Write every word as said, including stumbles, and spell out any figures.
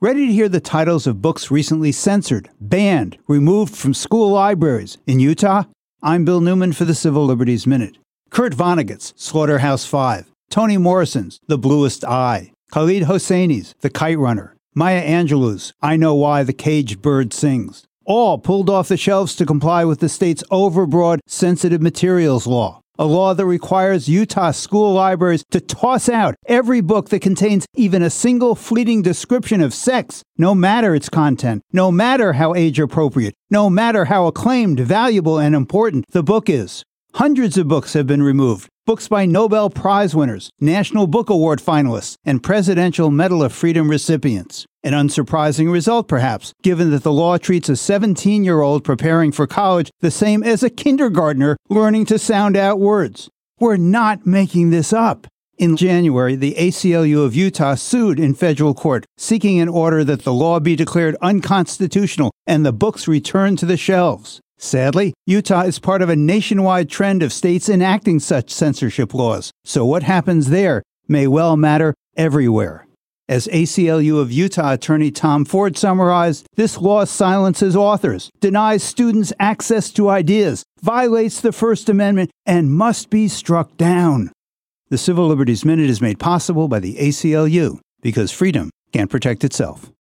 Ready to hear the titles of books recently censored, banned, removed from school libraries in Utah? I'm Bill Newman for the Civil Liberties Minute. Kurt Vonnegut's Slaughterhouse-Five, Toni Morrison's The Bluest Eye, Khalid Hosseini's The Kite Runner, Maya Angelou's I Know Why the Caged Bird Sings, all pulled off the shelves to comply with the state's overbroad sensitive materials law, a law that requires Utah school libraries to toss out every book that contains even a single fleeting description of sex, no matter its content, no matter how age-appropriate, no matter how acclaimed, valuable, and important the book is. Hundreds of books have been removed, books by Nobel Prize winners, National Book Award finalists, and Presidential Medal of Freedom recipients. An unsurprising result, perhaps, given that the law treats a seventeen-year-old preparing for college the same as a kindergartner learning to sound out words. We're not making this up. In January, the A C L U of Utah sued in federal court, seeking an order that the law be declared unconstitutional and the books returned to the shelves. Sadly, Utah is part of a nationwide trend of states enacting such censorship laws, so what happens there may well matter everywhere. As A C L U of Utah attorney Tom Ford summarized, this law silences authors, denies students access to ideas, violates the First Amendment, and must be struck down. The Civil Liberties Minute is made possible by the A C L U, because freedom can't protect itself.